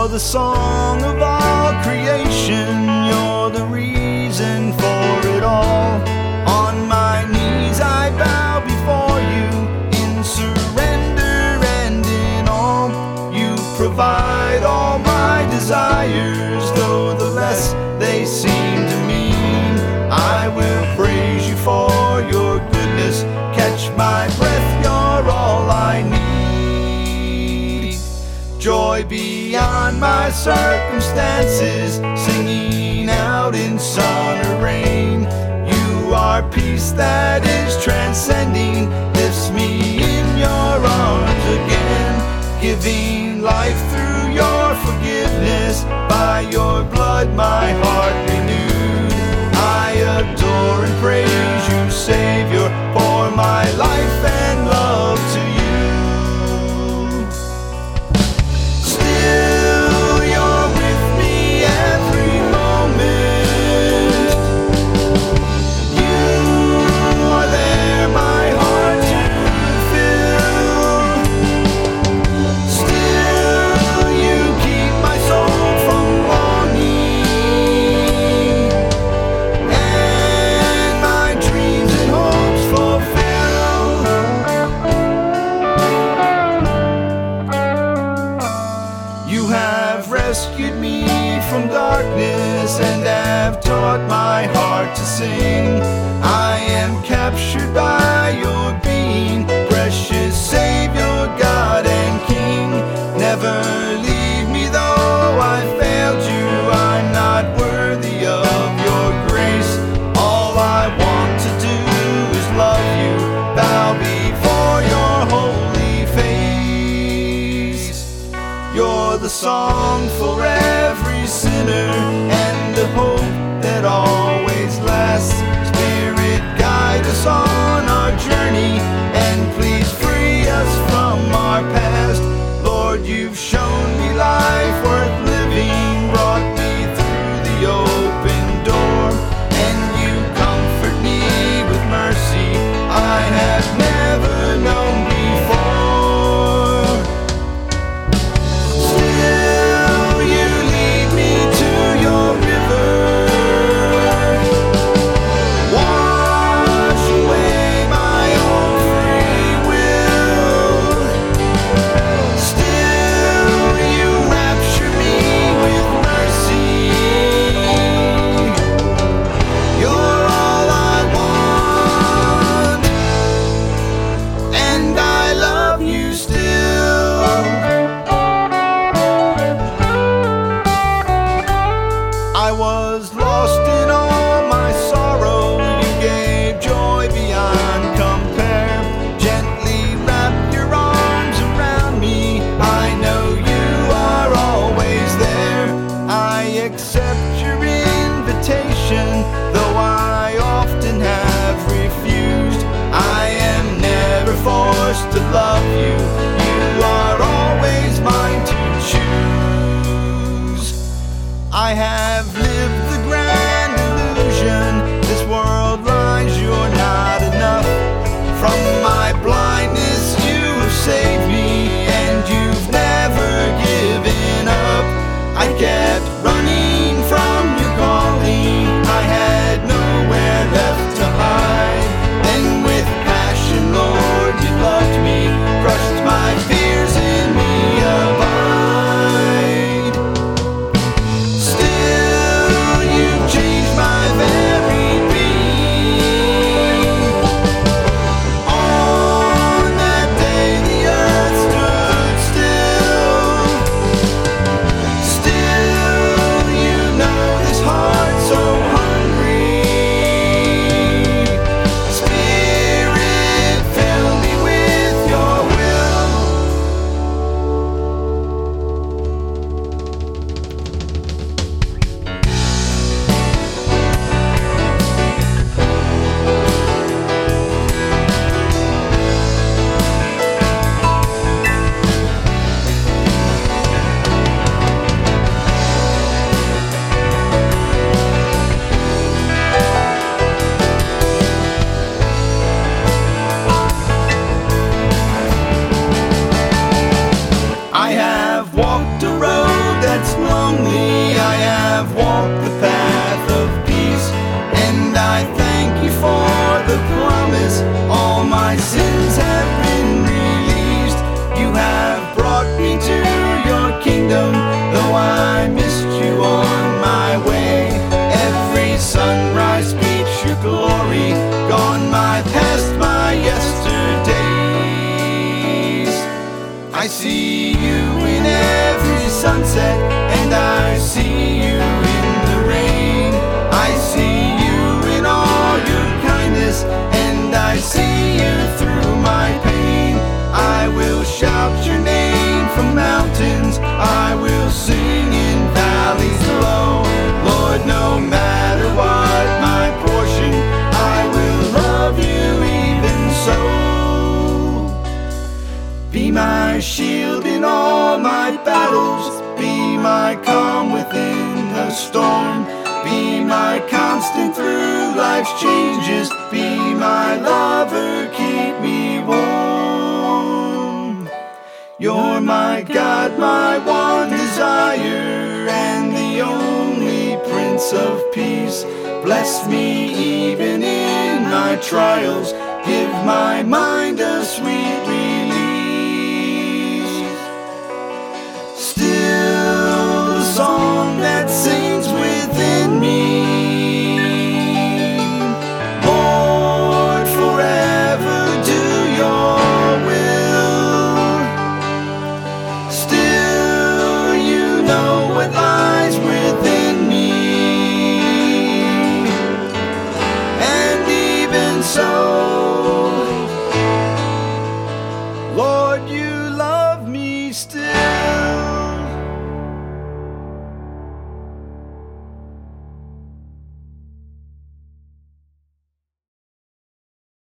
You're the song of all creation, you're the reason for it all. On my knees I bow before you, in surrender and in all. You provide all my desires, though the less they seem to mean. I will praise you for your goodness, catch my breath, you're all I need. Joy beyond my circumstances, singing out in sun or rain. You are peace that is transcending, lifts me in your arms again. Giving life through your forgiveness, by your blood my heart renewed. I adore and praise you, Savior, for my life and love to you. Still you're with me every moment. You are there, my heart to fill. Still you keep my soul from longing, and my dreams and hopes fulfill. You have rescued me from darkness and have taught my heart to sing. I am captured by your being, precious Savior, God and King. Never leave me though I failed you, I'm not worthy of your grace. All I want to do is love you, bow before your holy face. You're the song for every sinner and the hope that always lasts. Spirit, guide us on our journey and please free us from our past. Lord, you've shown me life worth living, brought me through the open door, and you comfort me with mercy I have never known before. Still you lead me to your my sins have been released. You have brought me to your kingdom, though I missed you on my way. Every sunrise speaks your glory, gone my past, my yesterdays. I see you in every sunset, and I see you in the rain. I see you in all your kindness, and I see you through my pain. I will shout your name from mountains, I will sing in valleys low. Lord, no matter what my portion, I will love you even so. Be my shield in all my battles, be my calm within the storm, be my constant through life's changes, be my lover, keep me warm. You're my God, my one desire, and the only Prince of Peace. Bless me even in my trials, give my mind a sweet release. Still the song that sings within me, Lord, forever do your will. Still you know what lies within me, and even so, Lord, you love me still.